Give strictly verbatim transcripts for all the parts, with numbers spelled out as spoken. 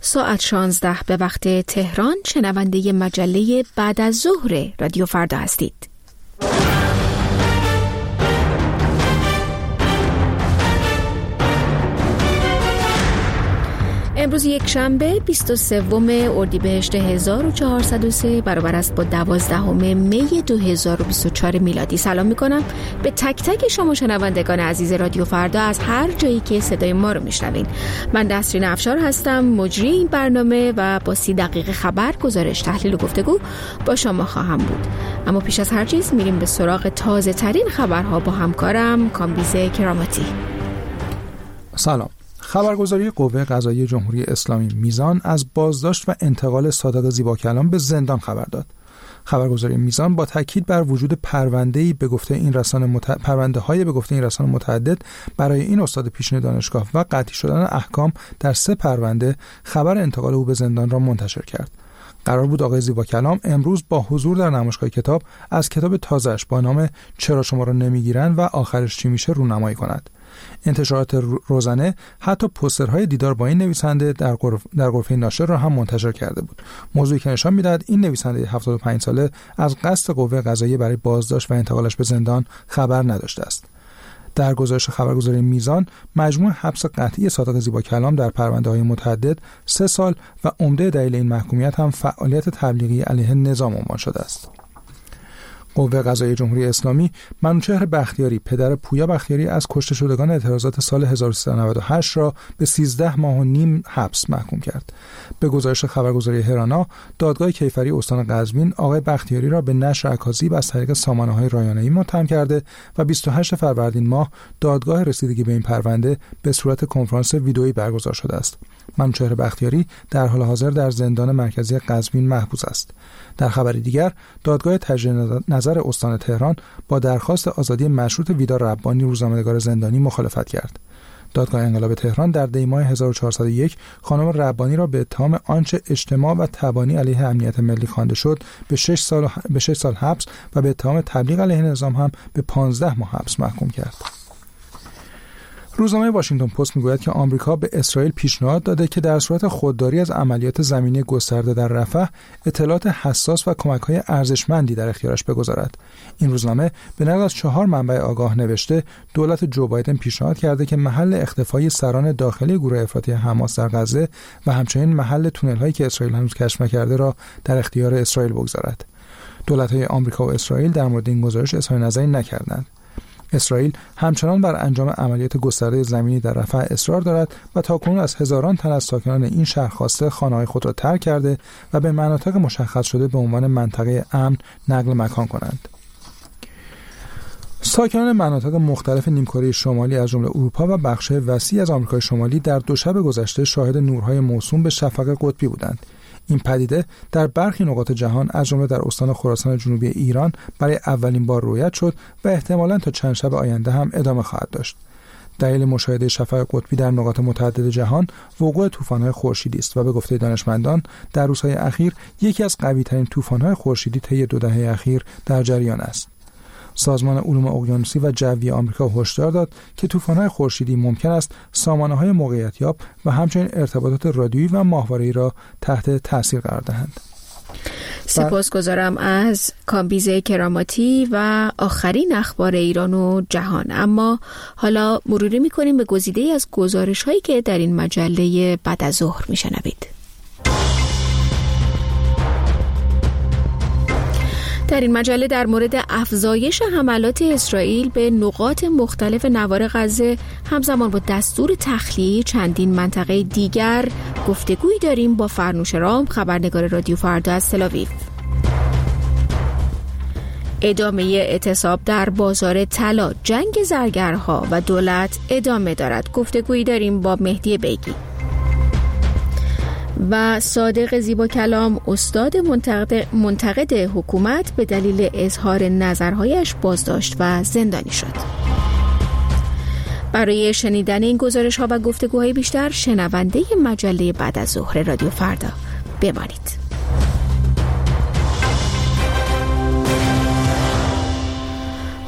ساعت شانزده به وقت تهران شنونده مجله بعد از ظهر رادیو فردا هستید. امروز یک شنبه بیست و سوم اردیبهشت هزار و چهارصد و سه برابر است با دوازدهم می دو هزار و بیست و چهار میلادی. سلام میکنم به تک تک شما شنوندگان عزیز رادیو فردا از هر جایی که صدای ما رو میشنوین. من نسرین افشار هستم، مجری این برنامه و با سی دقیقه خبر، گزارش، تحلیل و گفتگو با شما خواهم بود. اما پیش از هر چیز میریم به سراغ تازه ترین خبرها با همکارم کامبیز کراماتی. سلام. خبرگزاری قوه قضاییه جمهوری اسلامی میزان از بازداشت و انتقال صادق زیباکلام به زندان خبر داد. خبرگزاری میزان با تاکید بر وجود پرونده‌ای به گفته این رسانه مت... پرونده‌های به گفته این رسانه متعدد برای این استاد پیشین دانشگاه و قطعی شدن احکام در سه پرونده خبر انتقال او به زندان را منتشر کرد. قرار بود آقای زیباکلام امروز با حضور در نمایشگاه کتاب از کتاب تازه‌اش با نام چرا شما را نمیگیرن و آخرش چی میشه رونمایی کند. انتشارات روزانه حتی پوسترهای دیدار با این نویسنده در غرف در غرفه ناشر را هم منتشر کرده بود. موضوعی که نشان می‌دهد این نویسنده هفتاد و پنج ساله از قصد قوه قضاییه برای بازداشت و انتقالش به زندان خبر نداشته است. در گزارش خبرگزاری میزان، مجموع حبس قطعی صادق زیباکلام در پرونده‌های متعدد سه سال و عمده دلیل این محکومیت هم فعالیت تبلیغی علیه نظام عنوان شده است. قوه قضاییه جمهوری اسلامی منوچهر بختیاری پدر پویا بختیاری از کشته شدگان اعتراضات سال هزار و سیصد و نود و هشت را به سیزده ماه و نیم حبس محکوم کرد. به گزارش خبرگزاری هرانا، دادگاه کیفری استان قزوین آقای بختیاری را به نشر اکاذیب از طریق سامانه‌های رایانه‌ای متهم کرده و بیست و هشتم فروردین ماه دادگاه رسیدگی به این پرونده به صورت کنفرانس ویدئویی برگزار شده است. منوچهر بختیاری در حال حاضر در زندان مرکزی قزوین محبوس است. در خبری دیگر، دادگاه تجدید نظر استان تهران با درخواست آزادی مشروط ویدا ربانی روزنامه‌نگار زندانی مخالفت کرد. دادگاه انقلاب تهران در دی ماه هزار و چهارصد و یک خانم ربانی را به اتهام آنچه اجتماع و تبانی علیه امنیت ملی خوانده شد به شش سال به شش سال حبس و به اتهام تبلیغ علیه نظام هم به پانزده ماه حبس محکوم کرد. روزنامه واشنگتن پست میگوید که آمریکا به اسرائیل پیشنهاد داده که در صورت خودداری از عملیات زمینی گسترده در رفح اطلاعات حساس و کمک‌های ارزشمندی در اختیارش بگذارد. این روزنامه به نقل از چهار منبع آگاه نوشته دولت جو بایدن پیشنهاد کرده که محل اختفای سران داخلی گروه افراطی حماس در غزه و همچنین محل تونل‌هایی که اسرائیل هنوز کشف نکرده را در اختیار اسرائیل بگذارد. دولت‌های آمریکا و اسرائیل در مورد این گزارش اظهار نظری نکردند. اسرائیل همچنان بر انجام عملیات گسترده زمینی در رفح اصرار دارد و تاکنون از هزاران تن از ساکنان این شهر خواسته خانه‌های خود را ترک کرده و به مناطق مشخص شده به عنوان منطقه امن نقل مکان کنند. ساکنان مناطق مختلف نیمکره شمالی از جمله اروپا و بخش وسیعی از آمریکای شمالی در دو شب گذشته شاهد نورهای موسوم به شفق قطبی بودند. این پدیده در برخی نقاط جهان از جمله در استان خراسان جنوبی ایران برای اولین بار رویت شد و احتمالاً تا چند شب آینده هم ادامه خواهد داشت. دلیل مشاهده شفق قطبی در نقاط متعدد جهان وقوع طوفان‌های خورشیدی است و به گفته دانشمندان در روزهای اخیر یکی از قوی‌ترین طوفان‌های خورشیدی طی دو دهه اخیر در جریان است. سازمان علوم اقیانوسی و جوی آمریکا هشدار داد که طوفان‌های خورشیدی ممکن است سامانه‌های موقعیت‌یاب و همچنین ارتباطات رادیویی و ماهواره‌ای را تحت تاثیر قرار دهند. سپاسگزارم از کامبیز کراماتی و آخرین اخبار ایران و جهان. اما حالا مروری می‌کنیم به گزیده‌ای از گزارش‌هایی که در این مجله بعد از ظهر می‌شنوید. در این مجله در مورد افزایش حملات اسرائیل به نقاط مختلف نوار غزه همزمان با دستور تخلیه چندین منطقه دیگر گفتگویی داریم با فرنوش رام، خبرنگار رادیو فردا از تل‌آویو. ادامه اعتصاب در بازار طلا، جنگ زرگرها و دولت ادامه دارد. گفتگویی داریم با مهدی بیگی. و صادق زیباکلام استاد منتقد, منتقد حکومت به دلیل اظهار نظرهایش بازداشت و زندانی شد. برای شنیدن این گزارش ها و گفتگوهای بیشتر شنونده مجله بعد از ظهر رادیو فردا بمانید.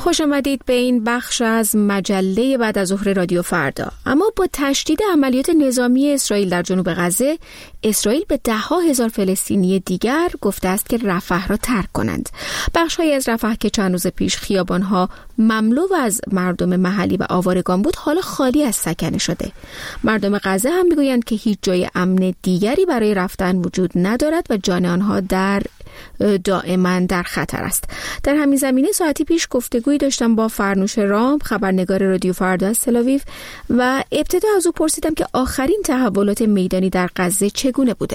خوش آمدید به این بخش از مجله بعد از ظهر رادیو فردا. اما با تشدید عملیات نظامی اسرائیل در جنوب غزه، اسرائیل به ده ها هزار فلسطینی دیگر گفته است که رفح را ترک کنند. بخش‌هایی از رفح که چند روز پیش خیابان‌ها مملو از مردم محلی و آوارگان بود، حالا خالی از سکنه شده. مردم غزه هم میگویند که هیچ جای امن دیگری برای رفتن وجود ندارد و جان آنها در دائما در خطر است. در همین زمینه ساعتی پیش گفتگویی داشتم با فرنوش رام، خبرنگار رادیو فردا از تل‌آویو، و ابتدا از او پرسیدم که آخرین تحولات میدانی در غزه چگونه بوده.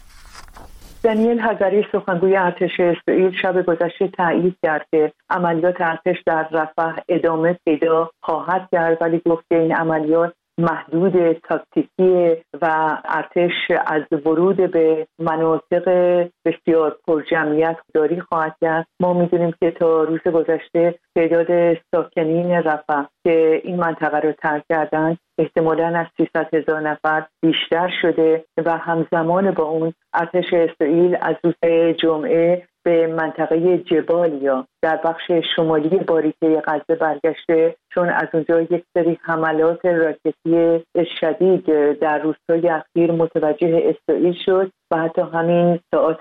دانیل هگاری، سخنگوی ارتش اسرائیل، شب گذشته تایید کرد که عملیات ارتش در رفح ادامه پیدا خواهد کرد، ولی گفت که این عملیات محدود تاکتیکی و ارتش از ورود به مناطق بسیار پرجمعیت خودداری خواهد کرد. ما می‌دونیم که تا روز گذشته تعداد ساکنین رفح که این منطقه رو ترک کردن احتمالاً از سیصد هزار نفر بیشتر شده و همزمان با اون ارتش اسرائیل از روز جمعه به منطقه جبالیا در بخش شمالی باریکه غزه برگشته، چون از اونجا یک سری حملات راکتی شدید در روزهای اخیر متوجه اسرائیل شد و حتی همین ساعات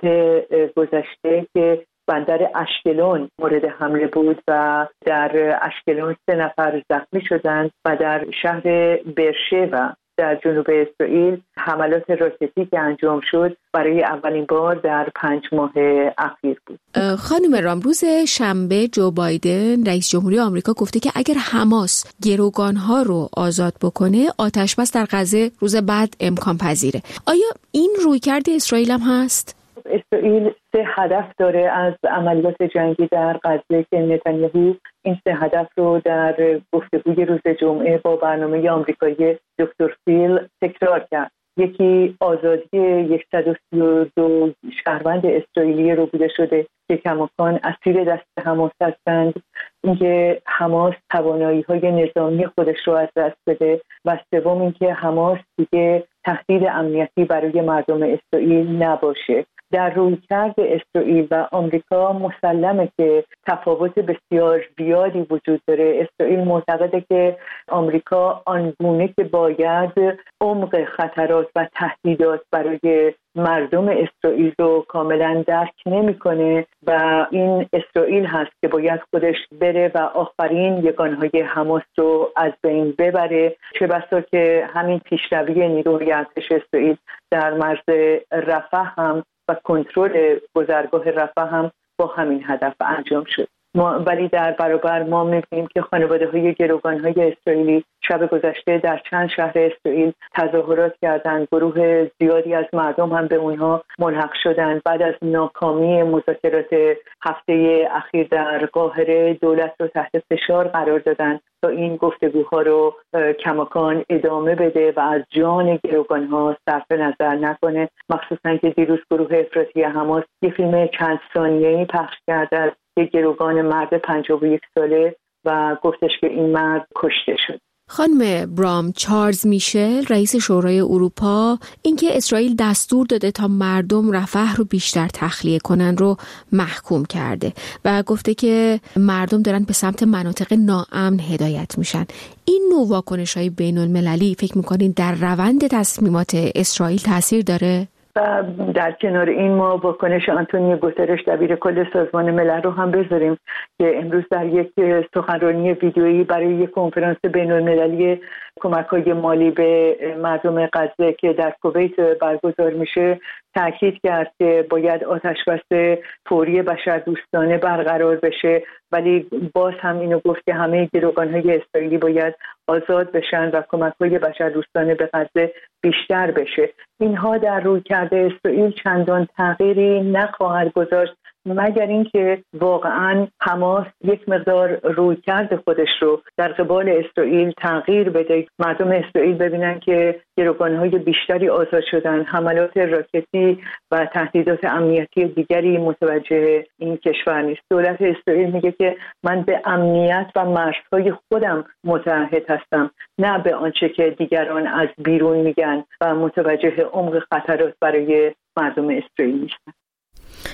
گذشته که بندر اشکلون مورد حمله بود و در اشکلون سه نفر زخمی شدند و در شهر برشوا در جنوب اسرائیل حملات راکتی که انجام شد برای اولین بار در پنج ماه اخیر بود. خانم رام، روز شنبه جو بایدن رئیس جمهوری آمریکا گفته که اگر حماس گروگانها رو آزاد بکنه، آتش بس در غزه روز بعد امکان پذیره. آیا این رویکرد اسرائیل هم هست؟ اسرائیل سه هدف داره از عملیات جنگی در غزه که نتانیاهو این سه هدف رو در گفتگوی روز جمعه با برنامه آمریکایی دکتر فیل تکرار کرد. یکی آزادی صد و سی و دو شهروند اسرائیلی رو بوده شده که کماکان اسیر دست حماس هستند، اینکه حماس توانایی‌های نظامی خودش رو از دست بده، و سوم اینکه حماس دیگه تهدید امنیتی برای مردم اسرائیل نباشه. در رویکرد اسرائیل و آمریکا مسلمه که تفاوت بسیار زیادی وجود داره. اسرائیل معتقده که آمریکا آنگونه که باید عمق خطرات و تهدیدات برای مردم اسرائیل رو کاملا درک نمی‌کنه و این اسرائیل هست که باید خودش بره و آخرین یگانهای حماس رو از بین ببره، چه بسا که همین پیشروی نیروی ارتش اسرائیل در مرز رفح هم و کنترل گذرگاه رفح هم با همین هدف انجام شد. ما ولی در برابر ما می‌بینیم که خانواده‌های گروگان‌های اسرائیلی شب گذشته در چند شهر اسرائیل تظاهرات کردند. گروه زیادی از مردم هم به اونها ملحق شدند. بعد از ناکامی مذاکرات هفته اخیر در قاهره، دولت رو تحت فشار قرار دادند تا این گفتگوها رو کماکان ادامه بده و از جان گروگان‌ها صرف نظر نکنه. مخصوصاً که دیروز گروه افراطی حماس یک فیلم چند ثانیه‌ای پخش کرده از یک گروگان مرد پنجاه و یک ساله و گفتش که این مرد کشته شد. خانم برام، چارلز میشل رئیس شورای اروپا اینکه اسرائیل دستور داده تا مردم رفح رو بیشتر تخلیه کنن رو محکوم کرده و گفته که مردم دارن به سمت مناطق ناامن هدایت میشن. این نوع واکنش‌های بین‌المللی فکر می‌کنید در روند تصمیمات اسرائیل تاثیر داره؟ و در کنار این ما واکنش آنتونیو گوترش دبیر کل سازمان ملل رو هم بذاریم که امروز در یک سخنرانی ویدیویی برای یک کنفرانس بین‌المللی کمک‌های مالی به مردم غزه که در کویت برگزار میشه تاکید کرد که باید آتشبس فوری بشردوستانه برقرار بشه، ولی باز هم اینو گفت که همه گروگان‌های اسرائیلی باید آزاد بشن و کمک‌های بشردوستانه به غزه بیشتر بشه. اینها در رویکرد اسرائیل چندان تغییری نخواهد گذاشت مگر اینکه واقعا حماس یک مقدار رویکرد خودش رو در قبال اسرائیل تغییر بده، مردم اسرائیل ببینن که گروگان‌های بیشتری آزاد شدن، حملات راکتی و تهدیدات امنیتی دیگری متوجه این کشور نیست. دولت اسرائیل میگه که من به امنیت و مرزهای خودم متعهد هستم، نه به آنچه که دیگران از بیرون میگن و متوجه عمق خطرات برای مردم اسرائیل نیستن.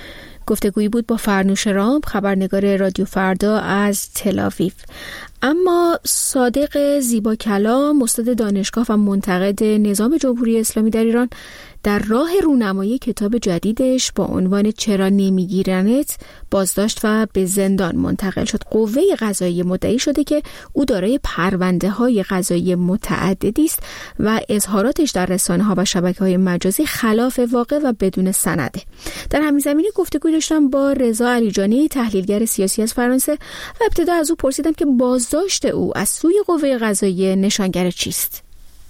گفتگویی بود با فرنوش رام، خبرنگار رادیو فردا از تل‌آویو. اما صادق زیبا کلام، استاد دانشگاه و منتقد نظام جمهوری اسلامی در ایران، در راه رونمایی کتاب جدیدش با عنوان چرا نمیگیرنت بازداشت و به زندان منتقل شد. قوه قضاییه مدعی شده که او دارای پرونده های قضایی متعددی است و اظهاراتش در رسانه‌ها و شبکه‌های مجازی خلاف واقع و بدون سنده. در همین زمینه گفتگو داشتم با رضا علیجانی، تحلیلگر سیاسی از فرانسه، و ابتدا از او پرسیدم که بازداشت او از سوی قوه قضاییه نشانگر چیست؟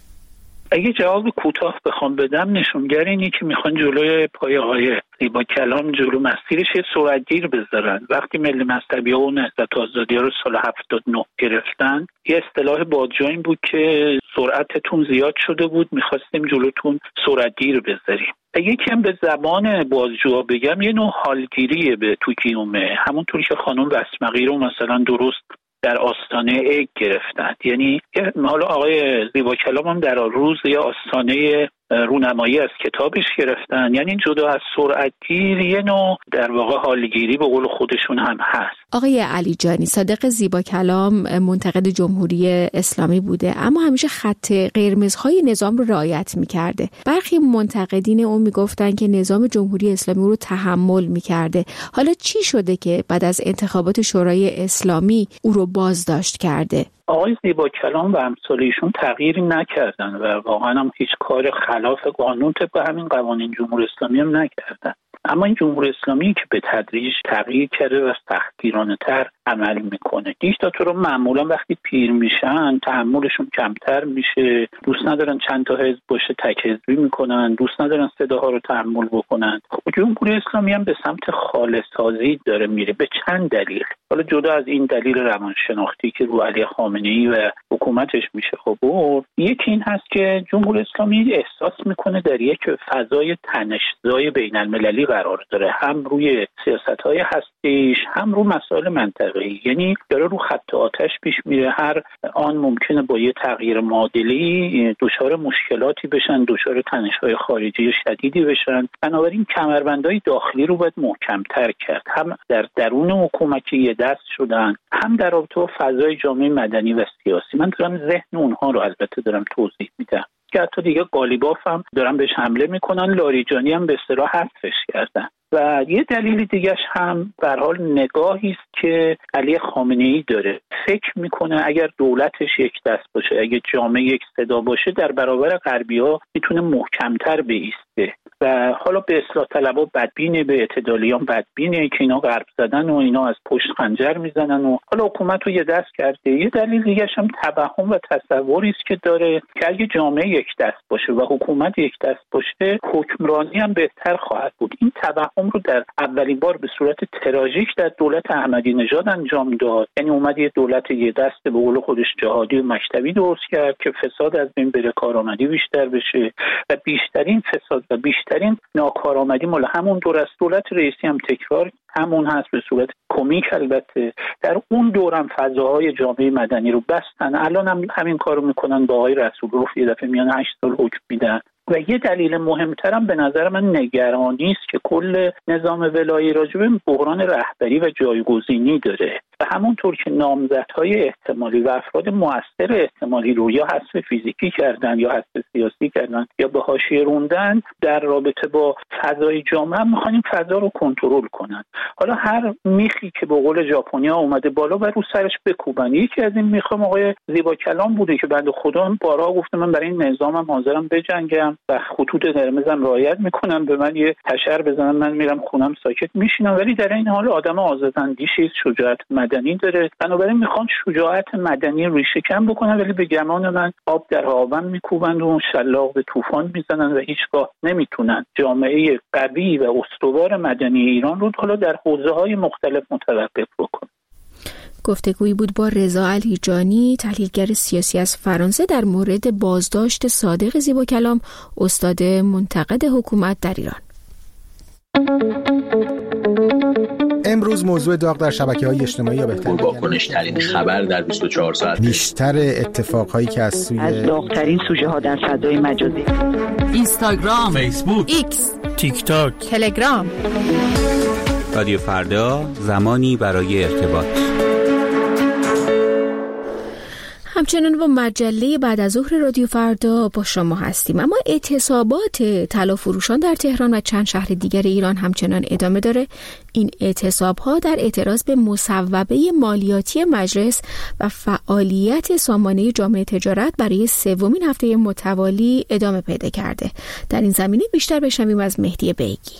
اگه جواب کوتاه بخوام بدم، نشونگر اینه که میخوان جلوی پایه های زیبا کلام، جلو مسیرش یه سرعتگیر بذارن. وقتی ملی مذهبی ها و نهضت آزادی ها رو سال هفتاد و نه گرفتن، یه اصطلاح بادجاین بود که سرعتتون زیاد شده بود، میخواستیم جلوتون سرعتگیر بذاریم. اگه کم به زبان بازجوها بگم، یه نوع حالگیریه به توکیومه، همونطوری که خانم بسمقی رو مثلا درست در آستانه اگ گرفتند. یعنی حالا آقای زیبا کلام هم در روز یا آستانه رونمایی از کتابش گرفتن. یعنی جدا از سرعتگیر یه نوع در واقع حالگیری به قول خودشون هم هست. آقای علیجانی، صادق زیبا کلام منتقد جمهوری اسلامی بوده، اما همیشه خط قرمزهای نظام رو رعایت می‌کرده. برخی منتقدین اون میگفتن که نظام جمهوری اسلامی رو تحمل می‌کرده. حالا چی شده که بعد از انتخابات شورای اسلامی او رو بازداشت کرده؟ آقای زیبا کلام و امثال ایشون تغییری نکردن و واقعا هم هیچ کار خلاف قانون طبق همین قوانین جمهوری اسلامی هم نکردن. اما این جمهوری اسلامی که به تدریج تغییر کرده و سختگیرانه تر عمل میکنه. دیکتاتورها معمولا وقتی پیر میشن تحملشون کمتر میشه، دوست ندارن چند تا حزب باشه، تک حزبی میکنن، دوست ندارن صداها رو تحمل بکنن. خب جمهوری اسلامی هم به سمت خالص‌سازی داره میره به چند دلیل. حالا جدا از این دلیل روانشناختی که رو علی خامنه‌ای و حکومتش میشه خب برد، یکی این هست که جمهوری اسلامی احساس میکنه در یک فضای تنش‌زای بین‌المللی قرار داره، هم روی سیاست‌های هستیش هم رو مسائل منطقه‌ای. یعنی داره رو خط آتش پیش میره، هر آن ممکنه با یه تغییر معادلی دچار مشکلاتی بشن، دچار تنش‌های خارجی شدیدی بشن. بنابراین کمربندهای داخلی رو باید محکم‌تر کرد، هم در درون حکومتی یه دست شدن، هم در رابطه با فضای جامعه مدنی و سیاسی. من دارم ذهن اونها رو البته دارم توضیح میدم که حتی دیگه قالیباف هم دارن بهش حمله میکنن، لاریجانی هم به اصطلاح حذفش کردن. و یه دلیل دیگهش هم به هر حال نگاهی است که علی خامنه‌ای داره. فکر میکنه اگر دولتش یک دست باشه، اگه جامعه یک صدا باشه، در برابر غربی‌ها میتونه محکم‌تر بایسته. و حالا به اصلاح طلبها بدبینه، به اعتدالیان بدبینه که اینا غرب زدن و اینا از پشت خنجر میزنن و حالا حکومت رو یه دست کرده. یه دلیل دیگه‌ش هم توهم و تصوری است که داره که اگه جامعه یک دست باشه و حکومت یک دست باشه، حکمرانی هم بهتر خواهد بود. این توهم رو در اولین بار به صورت تراژیک در دولت احمدی نژاد انجام داد. یعنی اومد یه دولت یه دست به قول خودش جهادی و مکتبی درست کرد که فساد از بین بره، کارآمدی بیشتر بشه و بیشترین فساد و بیشترین ناکارآمدی مال همون دور است. دولت رئیسی هم تکرار همون هست به صورت کمیک. البته در اون دورم فضاهای جامعه مدنی رو بستن، الان هم همین کارو میکنن با آقای رسول‌الله، یه دفعه میان هشت سال حکم میدن. و یه دلیل مهمترم به نظر من نگرانی است که کل نظام ولایی راجع به بحران رهبری و جایگزینی داره و همونطور که نامزدهای احتمالی و افراد مؤثر احتمالی رو یا حذف فیزیکی کردن یا حذف سیاسی کردن یا به حاشیه روندن، در رابطه با فضای جامعه هم می‌خوان این فضا رو کنترل کنن. حالا هر میخی که به قول ژاپنیا اومده بالا و رو سرش بکوبن. یکی از این میخام آقای زیبا کلام بوده که بنده خدا هم بارها گفته من برای این نظامم حاضرم بجنگم و خطوط قرمزم رعایت میکنم، به من یه تشر بزنن من میرم خونم ساکت میشینم. ولی در این حال آدم آزاداندیشی، شجاعت مدنی داره، بنابراین میخوان شجاعت مدنی ریشه کم بکنن، ولی به گمان من آب در هاون میکوبند و شلاق به طوفان میزنن و هیچگاه نمیتونن جامعه قوی و استوار مدنی ایران رو حالا در حوزه‌های مختلف متوقف بکنن. گفتگویی بود با رضا علیجانی، تحلیلگر سیاسی از فرانسه، در مورد بازداشت صادق زیبا کلام، استاد منتقد حکومت در ایران. امروز موضوع داغ در شبکه‌های اجتماعی یا بهتر پرواکنش‌ترین خبر در بیست و چهار ساعت، بیشتر اتفاقهایی که از سوی از داغ‌ترین سوژه‌ها در فضای مجازی، اینستاگرام، فیسبوک، ایکس، تیک تاک، تلگرام. رادیو فردا، زمانی برای ارتباط. همچنان با مجله بعد از ظهر رادیو فردا با شما هستیم. اما اعتصابات طلا فروشان در تهران و چند شهر دیگر ایران همچنان ادامه داره. این اعتصاب‌ها در اعتراض به مصوبه مالیاتی مجلس و فعالیت سامانه جامعه تجارت برای سومین هفته متوالی ادامه پیدا کرده. در این زمینه بیشتر بشنویم از مهدی بیگی.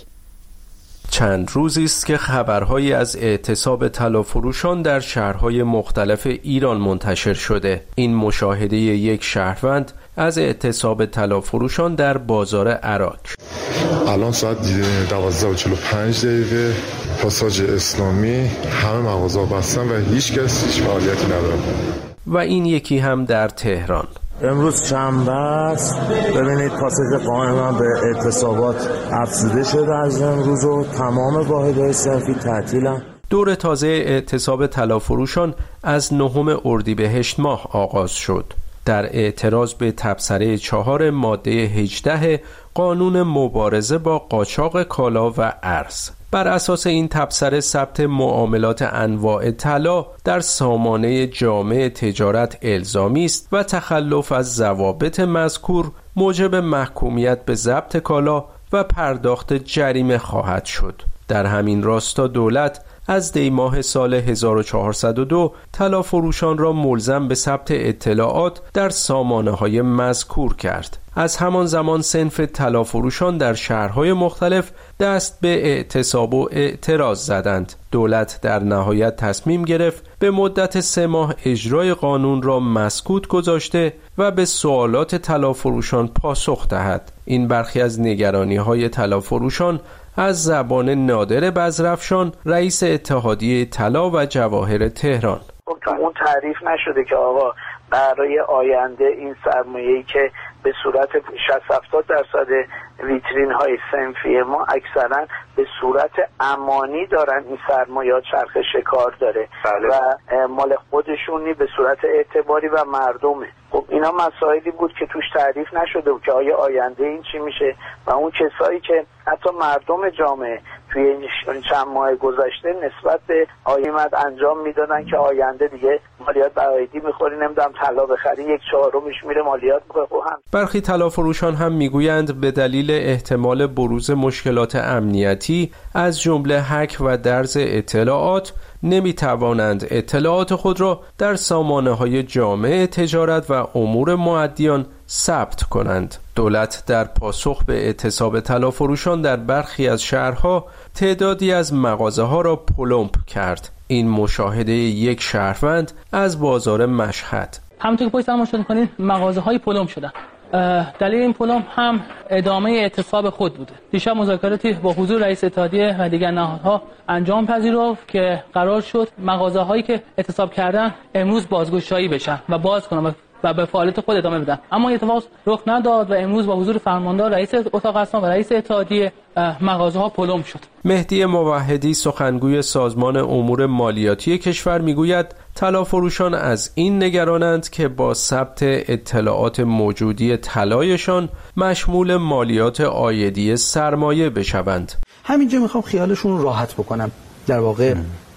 چند روزی است که خبرهایی از اعتصاب طلافروشان در شهرهای مختلف ایران منتشر شده. این مشاهده یک شهروند از اعتصاب طلافروشان در بازار عراک. الان ساعت دوازده و چهل و پنج دقیقه، پاساژ اسلامی، همه مغازه‌ها بستن و هیچ کس هیچ فعالیتی نداره. و این یکی هم در تهران. امروز شنبه است. ببینید پاساژ قائم به اعتصابات افزوده شده از امروز و تمام واحدهای صنفی تعطیلن. دور تازه اعتصاب طلافروشان از نهم اردیبهشت ماه آغاز شد. در اعتراض به تبصره چهار ماده هجده قانون مبارزه با قاچاق کالا و ارز. بر اساس این تبصره ثبت معاملات انواع طلا در سامانه جامع تجارت الزامی است و تخلف از ضوابط مذکور موجب محکومیت به ضبط کالا و پرداخت جریمه خواهد شد. در همین راستا دولت از دی ماه سال هزار و چهارصد و دو طلافروشان را ملزم به ثبت اطلاعات در سامانه‌های مذکور کرد. از همان زمان صنف طلافروشان در شهرهای مختلف دست به اعتصاب و اعتراض زدند. دولت در نهایت تصمیم گرفت به مدت سه ماه اجرای قانون را مسکوت گذاشته و به سوالات طلافروشان پاسخ دهد. این برخی از نگرانی‌های طلافروشان از زبان نادر بزرفشان، رئیس اتحادیه طلا و جواهر تهران. تا اون تعریف نشده که آقا برای آینده این سرمایه‌ای که به صورت شصت هفتاد درصد ویترین های صنفی ما اکثرا به صورت امانی دارن این سرمایه چرخش کار داره بله. و مال خودشونی به صورت اعتباری و مردمه. خب اینا مسائلی بود که توش تعریف نشده بود که آیا آینده این چی میشه و اون کسایی که حتی مردم جامعه توی این چند ماه گذشته نسبت به آیمد انجام میدادن که آینده دیگه مالیات برآیدی میخوری، نمیدونم طلا بخری یک چهارمش میره مالیات میخوره. هم برخی طلافروشان هم میگویند به دلیل احتمال بروز مشکلات امنیتی از جمله هک و درز اطلاعات نمیتوانند اطلاعات خود را در سامانه‌های جامع تجارت و امور معدیان ثبت کنند. دولت در پاسخ به اعتصاب طلافروشان در برخی از شهرها تعدادی از مغازه‌ها را پلمپ کرد. این مشاهده یک شهروند از بازار مشهد. همونطور که پشت هم مشاهده می‌کنید مغازه‌های پلمپ شدن. دلیل این پلمپ هم ادامه اعتصاب خود بوده. دیشب مذاکراتی با حضور رئیس اتحادیه و دیگر نهادها انجام پذیرفت که قرار شد مغازه‌هایی که اعتصاب کردن امروز بازگشایی بشن و باز کنن و به فعالیت خود ادامه بدن. اما این اتفاق رخ نداد و امروز با حضور فرماندار رئیس اتاق اسناد و رئیس اتحادیه مغازه‌ها پلمپ شد. مهدی موحدی سخنگوی سازمان امور مالیاتی کشور میگوید طلافروشان از این نگرانند که با ثبت اطلاعات موجودی طلایشان مشمول مالیات عایدی سرمایه بشوند. همینجا میخوام خیالشون راحت بکنم. در واقع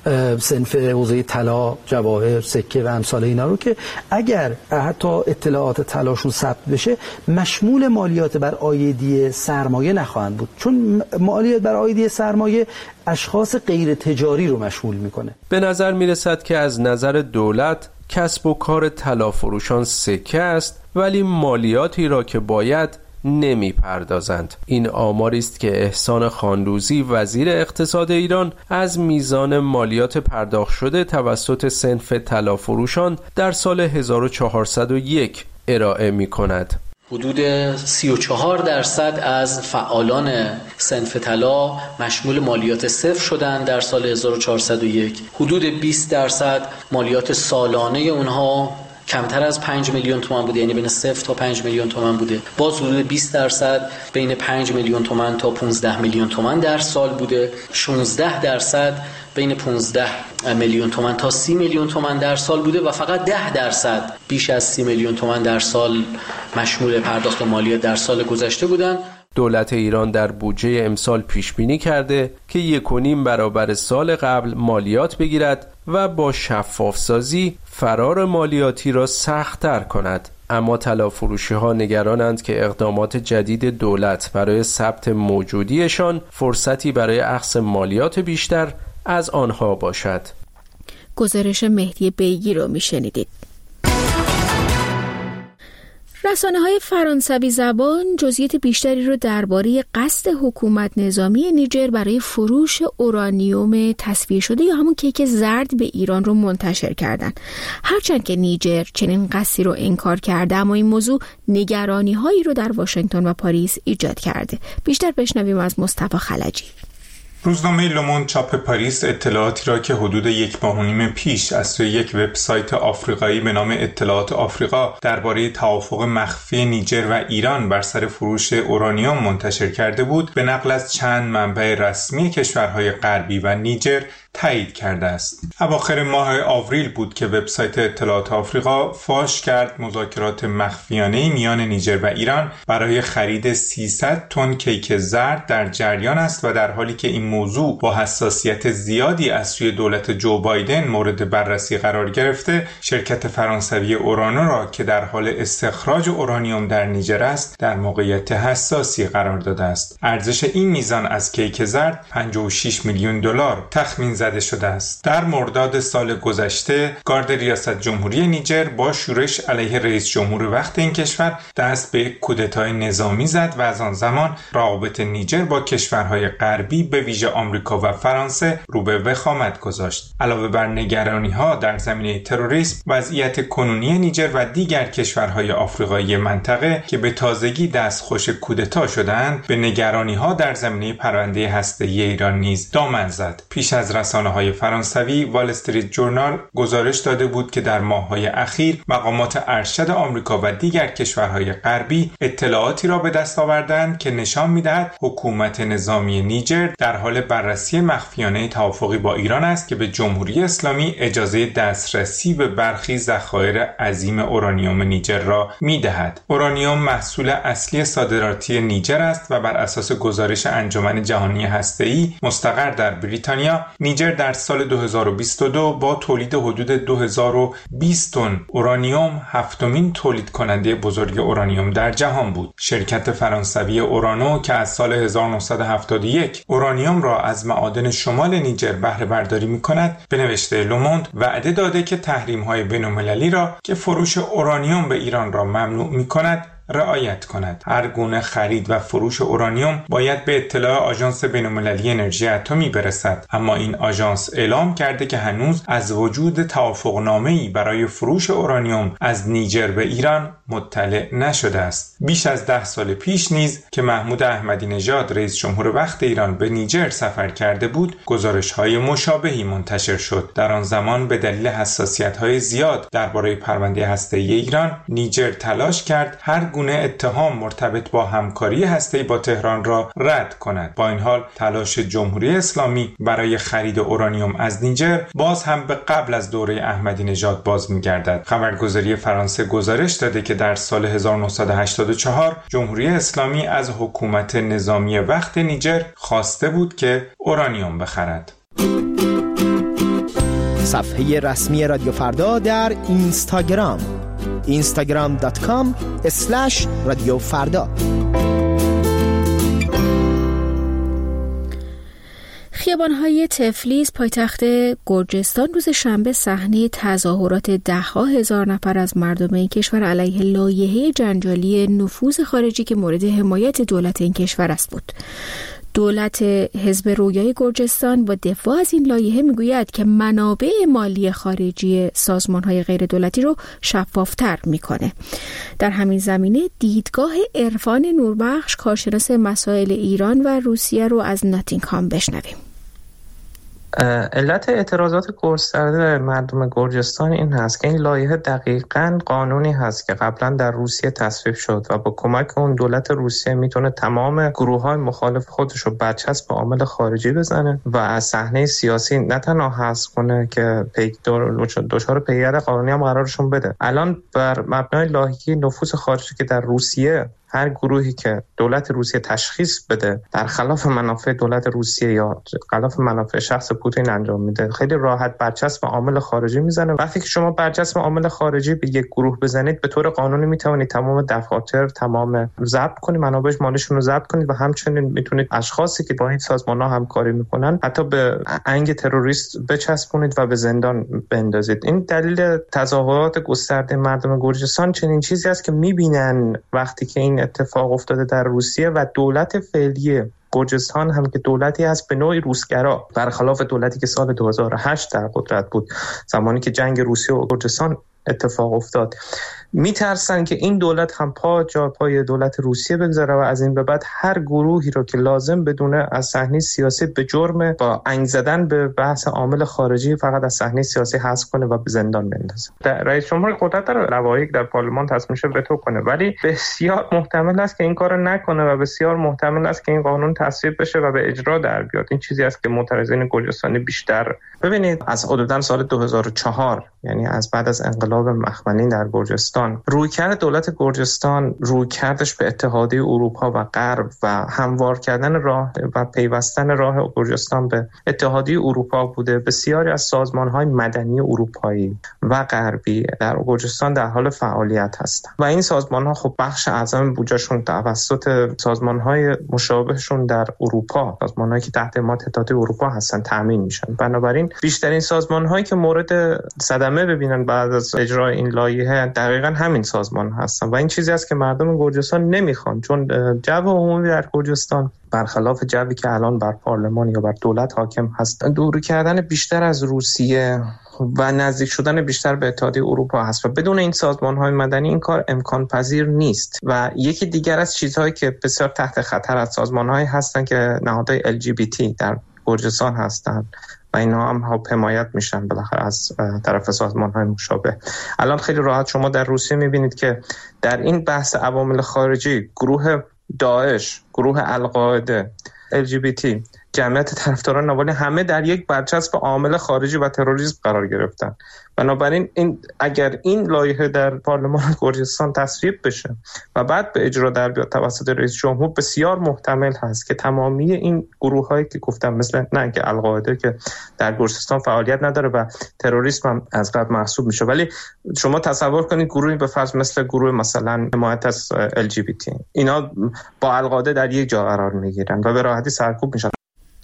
صنف حوزه طلا، جواهر، سکه و امثال اینا رو که اگر حتی اطلاعات طلاشون ثبت بشه مشمول مالیات بر عایدی سرمایه نخواهند بود، چون مالیات بر عایدی سرمایه اشخاص غیر تجاری رو مشمول میکنه. به نظر میرسد که از نظر دولت کسب و کار طلافروشان سکه است ولی مالیاتی را که باید نمی پردازند. این آماری است که احسان خاندوزی وزیر اقتصاد ایران از میزان مالیات پرداخت شده توسط صنف طلافروشان در سال هزار و چهارصد و یک ارائه می کند. حدود سی و چهار درصد از فعالان صنف طلا مشمول مالیات صفر شدند در سال هزار و چهارصد و یک. حدود بیست درصد مالیات سالانه اونها کمتر از پنج میلیون تومان بوده، یعنی بین صفر تا پنج میلیون تومان بوده. باز حدود بیست درصد بین پنج میلیون تومان تا پانزده میلیون تومان در سال بوده. شانزده درصد بین پانزده میلیون تومان تا سی میلیون تومان در سال بوده و فقط ده درصد بیش از سی میلیون تومان در سال مشمول پرداخت مالیات در سال گذشته بودند. دولت ایران در بودجه امسال پیش بینی کرده که یک و نیم برابر سال قبل مالیات بگیرد و با شفاف سازی فرار مالیاتی را سخت‌تر کند. اما طلافروشی ها نگرانند که اقدامات جدید دولت برای ثبت موجودیشان فرصتی برای اخذ مالیات بیشتر از آنها باشد. گزارش مهدی بیگی رو میشنیدید. رسانه‌های فرانسوی زبان جزئیات بیشتری رو درباره قصد حکومت نظامی نیجر برای فروش اورانیوم تصفیه شده یا همون کیک زرد به ایران رو منتشر کردند. هرچند که نیجر چنین قصدی رو انکار کرده، اما این موضوع نگرانی‌هایی رو در واشنگتن و پاریس ایجاد کرده. بیشتر بشنویم از مصطفی خلجی. روزنامه لوموند چاپ پاریس اطلاعاتی را که حدود یک ماه و نیم پیش از سوی یک وبسایت آفریقایی به نام اطلاعات آفریقا درباره توافق مخفی نیجر و ایران بر سر فروش اورانیوم منتشر کرده بود، به نقل از چند منبع رسمی کشورهای غربی و نیجر تایید کرده است. اواخر ماه آوریل بود که وبسایت اطلاعات آفریقا فاش کرد مذاکرات مخفیانه میان نیجر و ایران برای خرید سیصد تن کیک زرد در جریان است و در حالی که این موضوع با حساسیت زیادی از سوی دولت جو بایدن مورد بررسی قرار گرفته، شرکت فرانسوی اورانو را که در حال استخراج اورانیوم در نیجر است در موقعیت حساسی قرار داده است. ارزش این میزان از کیک زرد پنجاه و شش میلیون دلار تخمین زده شده است. در مرداد سال گذشته گارد ریاست جمهوری نیجر با شورش علیه رئیس جمهور وقت این کشور دست به کودتای نظامی زد و از آن زمان روابط نیجر با کشورهای غربی به ویژه آمریکا و فرانسه رو به وخامت گذاشت. علاوه بر نگرانی‌ها در زمینه تروریسم، وضعیت کنونی نیجر و دیگر کشورهای آفریقایی منطقه که به تازگی دستخوش کودتا شدند، به نگرانی‌ها در زمینه پرونده هسته‌ای ایران نیز دامن زد. پیش از رسانه‌های فرانسوی وال استریت جورنال گزارش داده بود که در ماه‌های اخیر مقامات ارشد آمریکا و دیگر کشورهای غربی اطلاعاتی را به دست آوردند که نشان می‌دهد حکومت نظامی نیجر در حال بررسی مخفیانه توافقی با ایران است که به جمهوری اسلامی اجازه دسترسی به برخی ذخایر عظیم اورانیوم نیجر را می‌دهد. اورانیوم محصول اصلی صادراتی نیجر است و بر اساس گزارش انجمن جهانی هسته‌ای مستقر در بریتانیا، نیجر در سال دو هزار و بیست و دو با تولید حدود دو هزار و بیست تن اورانیوم هفتمین تولید کننده بزرگ اورانیوم در جهان بود. شرکت فرانسوی اورانو که از سال هزار و نهصد و هفتاد و یک اورانیوم را از معادن شمال نیجر بهره برداری می‌کند، به نوشته لوموند وعده داده که تحریم‌های بین‌المللی را که فروش اورانیوم به ایران را ممنوع می‌کند رعایت کند. هر گونه خرید و فروش اورانیوم باید به اطلاع آژانس بین‌المللی انرژی اتمی برسد، اما این آژانس اعلام کرده که هنوز از وجود توافقنامه‌ای برای فروش اورانیوم از نیجر به ایران مطلع نشده است. بیش از ده سال پیش نیز که محمود احمدی نژاد رئیس جمهور وقت ایران به نیجر سفر کرده بود، گزارش‌های مشابهی منتشر شد. در آن زمان به دلیل حساسیت‌های زیاد درباره پرونده هسته‌ای ایران، نیجر تلاش کرد هر گونه اتهام مرتبط با همکاری هسته‌ای با تهران را رد کند. با این حال تلاش جمهوری اسلامی برای خرید اورانیوم از نیجر باز هم به قبل از دوره احمدی نژاد باز می‌گردد. خبرگزاری فرانسه گزارش داده که در سال هزار و نهصد و هشتاد و چهار جمهوری اسلامی از حکومت نظامی وقت نیجر خواسته بود که اورانیوم بخرد. صفحه رسمی رادیو فردا در اینستاگرام اینستاگرام دات کام اسلش رادیو فردا. خیابان‌های تفلیس پایتخت گرجستان روز شنبه صحنه تظاهرات ده‌ها هزار نفر از مردم این کشور علیه لایحه جنجالی نفوذ خارجی که مورد حمایت دولت این کشور است بود. دولت حزب رویای گرجستان با دفاع از این لایحه میگوید که منابع مالی خارجی سازمان‌های غیر دولتی رو شفافتر میکنه. در همین زمینه دیدگاه عرفان نوربخش کارشناس مسائل ایران و روسیه رو از ناتینگهام بشنویم. علت اعتراضات گسترده مردم گرجستان این هست که این لایحه دقیقاً قانونی هست که قبلا در روسیه تصویب شد و با کمک اون دولت روسیه میتونه تمام گروه‌های مخالف خودش رو برچسب به عامل خارجی بزنه و از صحنه سیاسی نه تنها حذف کنه که دچار پیگرد قانونی هم قرارشون بده. الان بر مبنای لایحه نفوذ خارجی که در روسیه هر گروهی که دولت روسیه تشخیص بده در خلاف منافع دولت روسیه یا خلاف منافع شخص پوتین انجام میده، خیلی راحت برچسب عامل خارجی میزنه. وقتی که شما برچسب عامل خارجی به یک گروه بزنید، به طور قانونی میتونید تمام دفاتر، تمام ضبط کنید، منابع مالشون رو ضبط کنید و همچنین میتونید اشخاصی که با این سازمان‌ها همکاری میکنن حتی به انگ تروریست بچسبونید و به زندان بندازید. این دلیل تظاهرات گسترده مردم گرجستان چنین چیزی است که میبینن وقتی که این اتفاق افتاده در روسیه و دولت فعلی گرجستان هم که دولتی هست به نوعی روسگرا، برخلاف دولتی که سال دو هزار و هشت در قدرت بود زمانی که جنگ روسیه و گرجستان اتفاق افتاد، میترسن که این دولت هم پا جا پای دولت روسیه بگذاره و از این به بعد هر گروهی رو که لازم بدونه از صحنه سیاسی به جرم با انگ زدن به بحث عامل خارجی فقط از صحنه سیاسی حذف کنه و به زندان بندازه. رئیس جمهور قدرت داره لوایح در پارلمان تصمیمش وتو کنه، ولی بسیار محتمل است که این کارو نکنه و بسیار محتمل است که این قانون تصویب بشه و به اجرا در بیاد. این چیزی است که معترضین گرجستانی بیشتر ببینید از حدوداً سال دو هزار و چهار، یعنی از بعد از انقلاب مخملین در گرجستان، رویکرد دولت گرجستان رویکردش به اتحادیه اروپا و غرب و هموار کردن راه و پیوستن راه گرجستان به اتحادیه اروپا بوده. بسیاری از سازمان‌های مدنی اروپایی و غربی در گرجستان در حال فعالیت هستند و این سازمان‌ها خب بخش اعظم بودجهشون توسط سازمان‌های مشابهشون در اروپا، سازمان‌هایی که تحت حمایت اتحادیه اروپا هستن، تامین میشن. بنابراین بیشترین سازمان‌هایی که مورد صدمه ببینن بعد از اجرای این لایحه دقیقاً همین سازمان هستن و این چیزی است که مردم گرجستان نمیخوان، چون جو عمومی در گرجستان برخلاف جوی که الان بر پارلمان یا بر دولت حاکم هست، دوری کردن بیشتر از روسیه و نزدیک شدن بیشتر به اتحادیه اروپا هست و بدون این سازمان‌های مدنی این کار امکان پذیر نیست. و یکی دیگر از چیزهایی که بسیار تحت خطر از سازمان‌هایی هستن که نهادهای ال جی بی تی در گرجستان هستند و اینا هم حمایت میشن بالاخره از طرف سازمان‌های مشابه. الان خیلی راحت شما در روسیه میبینید که در این بحث عوامل خارجی گروه داعش، گروه القاعده، ال جی بی تی، جمعیت طرفداران ناوالنی همه در یک برچسب عامل خارجی و تروریسم قرار گرفتن. بنابراین این اگر این لایحه در پارلمان گرجستان تصویب بشه و بعد به اجرا در بیاد توسط رئیس جمهور، بسیار محتمل هست که تمامی این گروه‌هایی که گفتم مثل نه که القاعده که در گرجستان فعالیت نداره و تروریسم هم از قبل محسوب میشه، ولی شما تصور کنید گروهی به فرض مثل گروه مثلا حمایت از ال جی بی تی، اینا با القاعده در یک جا قرار میگیرن و به راحتی سرکوب میشن.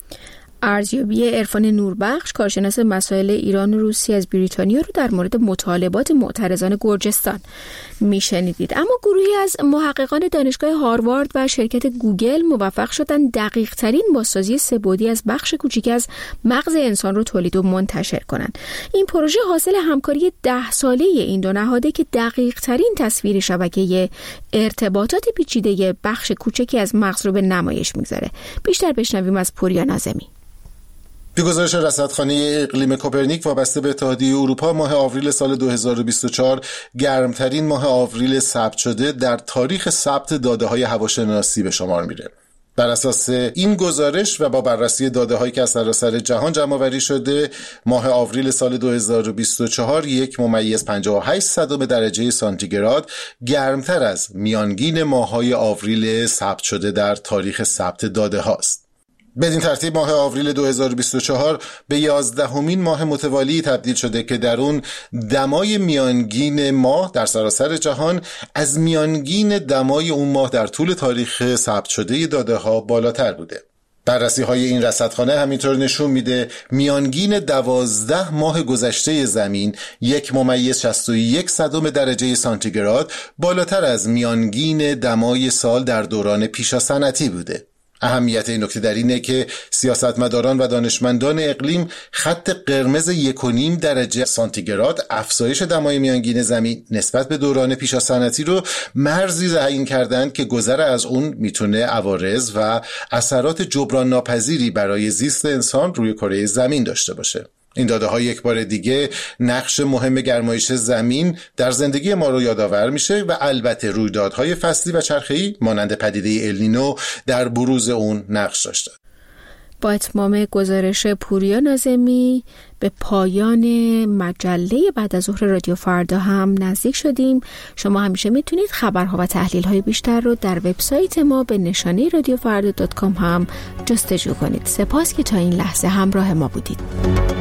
ارزیابی عرفان نوربخش، کارشناس مسائل ایران و روسیه از بریتانیا، رو در مورد مطالبات معترضان گرجستان میشنیدید. اما گروهی از محققان دانشگاه هاروارد و شرکت گوگل موفق شدن دقیق ترین بازسازی سه‌بعدی از بخش کوچیکی از مغز انسان رو تولید و منتشر کنند. این پروژه حاصل همکاری ده ساله این دو نهاده که دقیق ترین تصویر شبکه ارتباطات پیچیده بخش کوچکی از مغز رو به نمایش میگذاره. بیشتر بشنویم از پوریا ناظمی. به گزارش رصدخانه اقلیم کوپرنیک وابسته به اتحادیه اروپا، ماه آوریل سال دو هزار و بیست و چهار گرمترین ماه آوریل ثبت شده در تاریخ ثبت داده‌های هواشناسی به شمار میره. بر اساس این گزارش و با بررسی داده‌هایی که از سراسر جهان جمع‌آوری شده، ماه آوریل سال دو هزار و بیست و چهار یک ممیز پنجاه و هشت صدم درجه سانتیگراد گرمتر از میانگین ماه‌های آوریل ثبت شده در تاریخ ثبت داده‌هاست. بدین ترتیب ماه آوریل دو هزار و بیست و چهار به یازدهمین ماه متوالی تبدیل شده که در اون دمای میانگین ماه در سراسر جهان از میانگین دمای اون ماه در طول تاریخ ثبت شده داده ها بالاتر بوده. بررسی های این رصدخانه همینطور نشون میده میانگین دوازده ماه گذشته زمین یک ممیز شصت و یک صدم درجه سانتیگراد بالاتر از میانگین دمای سال در دوران پیشا صنعتی بوده. اهمیت این نکته در اینه که سیاستمداران و دانشمندان اقلیم خط قرمز یک و نیم درجه سانتیگراد افزایش دمای میانگین زمین نسبت به دوران پیشا صنعتی رو مرزی تعیین کردند که گذر از اون میتونه عوارض و اثرات جبران ناپذیری برای زیست انسان روی کره زمین داشته باشه. این داده ها یک بار دیگه نقش مهم گرمایش زمین در زندگی ما رو یادآور میشه و البته رویدادهای فصلی و چرخه‌ای مانند پدیده النینو در بروز اون نقش داشته. با اتمام گزارش پوریا ناظمی به پایان مجله بعد از ظهر رادیو فردا هم نزدیک شدیم. شما همیشه میتونید خبرها و تحلیل‌های بیشتر رو در وبسایت ما به نشانه رادیو فردا دات کام هم جستجو کنید. سپاس که تا این لحظه همراه ما بودید.